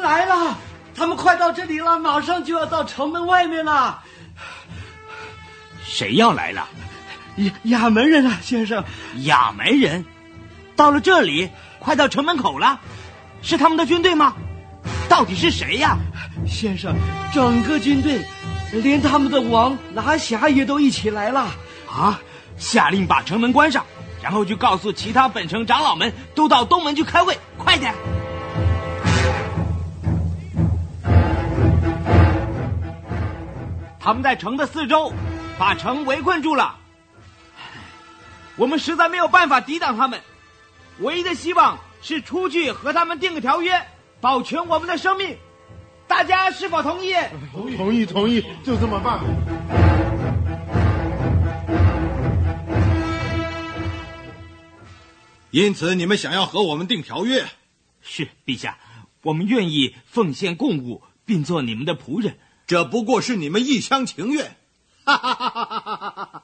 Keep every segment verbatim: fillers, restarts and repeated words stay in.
来了，他们快到这里了，马上就要到城门外面了。 谁要来了？ 亚亚门人啊，先生。 亚门人到了这里，快到城门口了，是他们的军队吗？到底是谁呀？ 先生，整个军队，连他们的王拿辖也都一起来了。 啊！下令把城门关上，然后就告诉其他本城长老们都到东门去开会，快点！他们在城的四周把城围困住了，我们实在没有办法抵挡他们，唯一的希望是出去和他们订个条约，保全我们的生命。大家是否同意？ 同意，同意，同意，就这么办。 因此，你们想要和我们订条约？ 是，陛下，我们愿意奉献贡物，并做你们的仆人。 这不过是你们一厢情愿。哈哈哈哈哈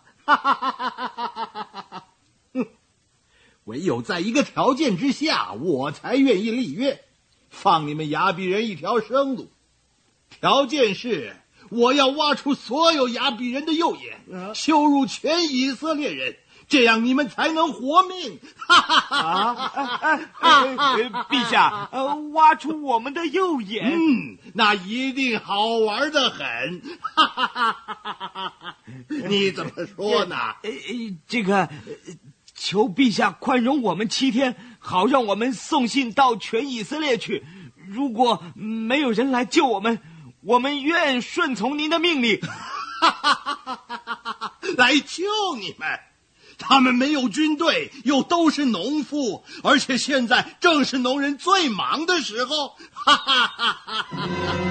哈！哼，唯有在一个条件之下，我才愿意立约，放你们雅比人一条生路。条件是，我要挖出所有雅比人的右眼，羞辱全以色列人。这样你们才能活命！哈哈哈哈哈！陛下，呃，挖出我们的右眼， 嗯，那一定好玩得很！哈哈哈哈哈！你怎么说呢？ 呃，这个，求陛下宽容我们七天，好让我们送信到全以色列去。如果没有人来救我们，我们愿顺从您的命令。 哈哈哈哈哈！来救你们！他们没有军队，又都是农夫，而且现在正是农人最忙的时候。哈哈哈哈哈！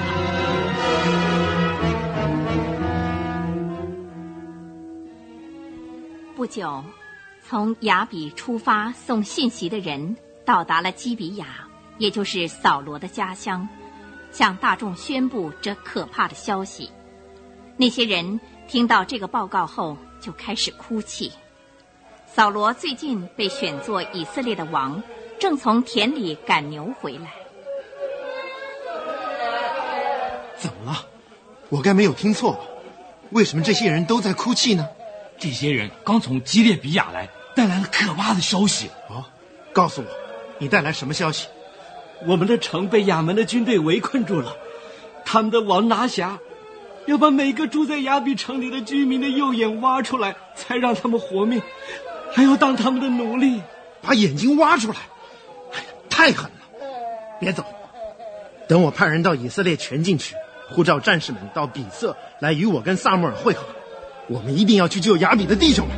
不久，从雅比出发送信息的人到达了基比亚，也就是扫罗的家乡，向大众宣布这可怕的消息。那些人听到这个报告后，就开始哭泣。扫罗最近被选作以色列的王，正从田里赶牛回来。 怎么了？我该没有听错吧？为什么这些人都在哭泣呢？ 这些人刚从基列比亚来，带来了可怕的消息。 哦，告诉我，你带来什么消息？ 我们的城被亚门的军队围困住了，他们的王拿辖要把每个住在雅比城里的居民的右眼挖出来，才让他们活命，还要当他们的奴隶。 把眼睛挖出来，哎，太狠了！别走，等我派人到以色列全境去，呼召战士们到比色来与我跟撒母耳会合。我们一定要去救雅比的弟兄们。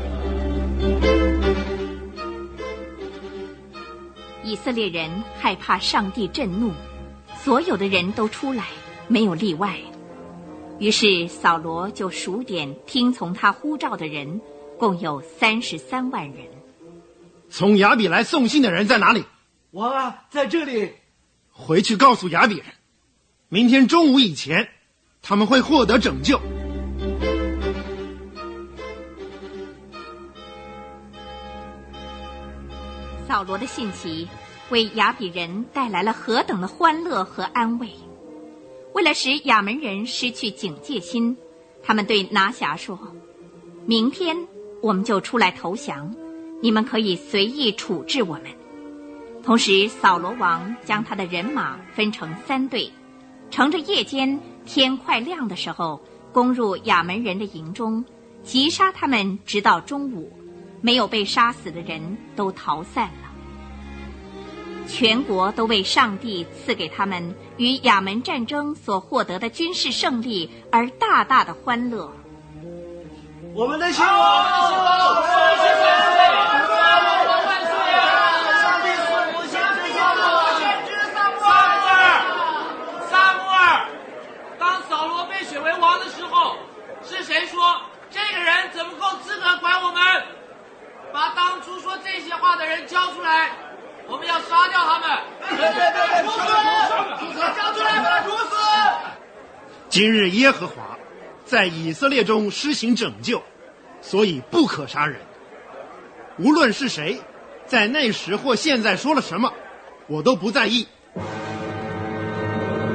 以色列人害怕上帝震怒，所有的人都出来，没有例外。于是扫罗就数点听从他呼召的人，共有三十三万人。 从雅比来送信的人在哪里？ 王啊，在这里。 回去告诉雅比人，明天中午以前，他们会获得拯救。 扫罗的信息为雅比人带来了何等的欢乐和安慰。为了使亚门人失去警戒心，他们对拿辖说，明天我们就出来投降，你们可以随意处置我们。同时扫罗王将他的人马分成三队，乘着夜间天快亮的时候，攻入亚门人的营中，击杀他们直到中午，没有被杀死的人都逃散了。全国都为上帝赐给他们与亚门战争所获得的军事胜利而大大的欢乐。 我们的新王，我们的新王，我们的新王，万岁啊！上帝赐福先知撒母耳，先知撒母耳， 撒母耳，当扫罗被选为王的时候，是谁说这个人怎么够资格管我们？把当初说这些话的人交出来，我们要杀掉他们！对对对，处死！交出来，把他处死！ 今日耶和华在以色列中施行拯救，所以不可杀人。无论是谁，在那时或现在说了什么，我都不在意。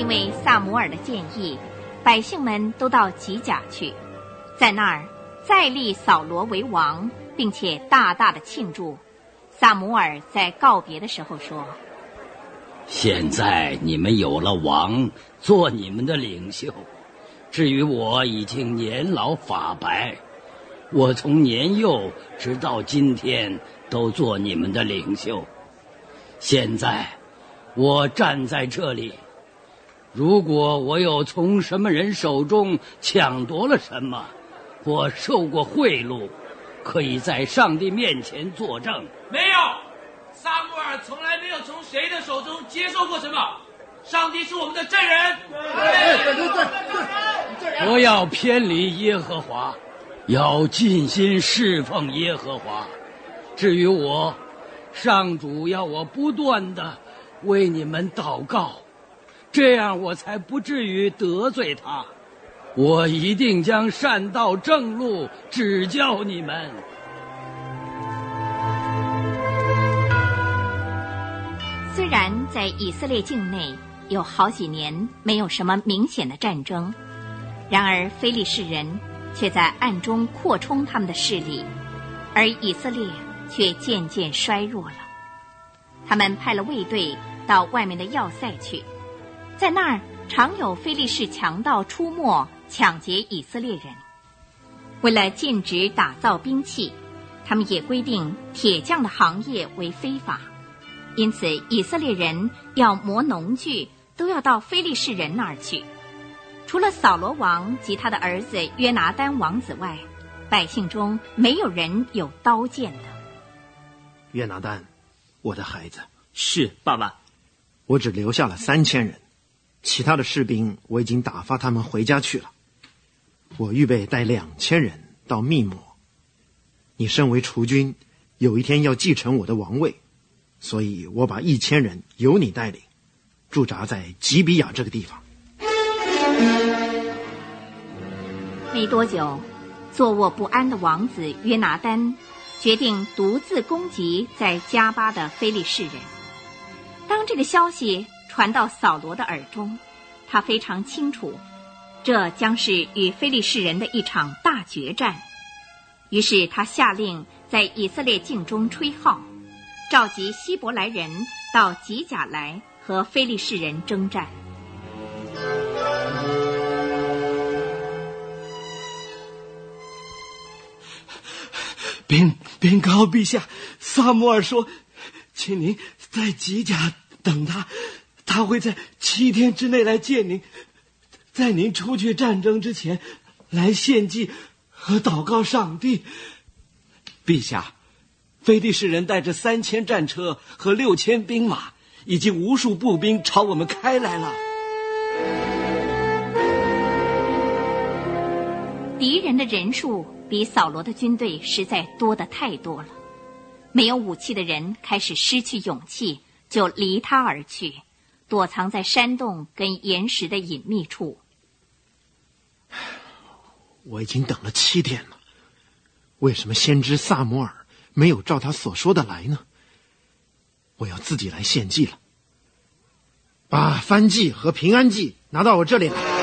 为撒母耳的建议，百姓们都到吉甲去，在那儿再立扫罗为王，并且大大的庆祝。撒母耳在告别的时候说： 现在你们有了王做你们的领袖，至于我已经年老发白，我从年幼直到今天都做你们的领袖。现在我站在这里，如果我有从什么人手中抢夺了什么，或受过贿赂，可以在上帝面前作证。 没有，撒母耳从来没有从谁的手中接受过什么。上帝是我们的证人。 对对对对， 不要偏离耶和华，要尽心侍奉耶和华。至于我，上主要我不断的为你们祷告，这样我才不至于得罪他。我一定将善道正路指教你们。 虽然在以色列境内有好几年没有什么明显的战争，然而非利士人却在暗中扩充他们的势力，而以色列却渐渐衰弱了。他们派了卫队到外面的要塞去，在那儿常有非利士强盗出没，抢劫以色列人。为了禁止打造兵器，他们也规定铁匠的行业为非法，因此以色列人要磨农具都要到非利士人那儿去。除了扫罗王及他的儿子约拿单王子外，百姓中没有人有刀剑的。 约拿单，我的孩子， 是爸爸。 我只留下了三千人，其他的士兵我已经打发他们回家去了。我预备带两千人到密抹。你身为储君，有一天要继承我的王位，所以我把一千人由你带领，驻扎在吉比亚这个地方。 没多久，坐卧不安的王子约拿单决定独自攻击在加巴的非利士人。当这个消息传到扫罗的耳中，他非常清楚，这将是与非利士人的一场大决战。于是他下令在以色列境中吹号，召集希伯来人到吉甲来和非利士人征战。 禀禀告陛下，撒母耳说，请您在吉甲等他，他会在七天之内来见您，在您出去战争之前来献祭和祷告上帝。陛下，非利士人带着三千战车和六千兵马以及无数步兵朝我们开来了。 敌人的人数比扫罗的军队实在多得太多了，没有武器的人开始失去勇气，就离他而去，躲藏在山洞跟岩石的隐秘处。 我已经等了七天了，为什么先知撒母耳没有照他所说的来呢？我要自己来献祭了。把燔祭和平安祭拿到我这里来。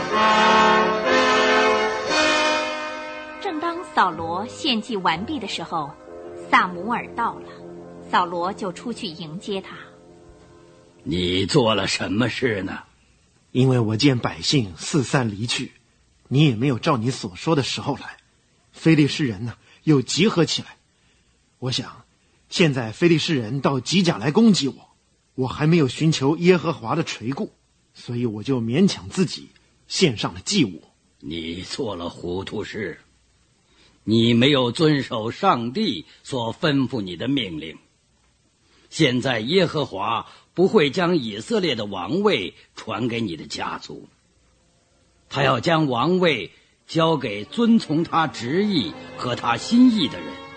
正当扫罗献祭完毕的时候，撒母耳到了，扫罗就出去迎接他。 你做了什么事呢？ 因为我见百姓四散离去，你也没有照你所说的时候来，非利士人呢又集合起来。我想现在非利士人到吉甲来攻击我，我还没有寻求耶和华的垂顾，所以我就勉强自己献上了祭物。 你做了糊涂事，你没有遵守上帝所吩咐你的命令。现在耶和华不会将以色列的王位传给你的家族，他要将王位交给遵从他旨意和他心意的人。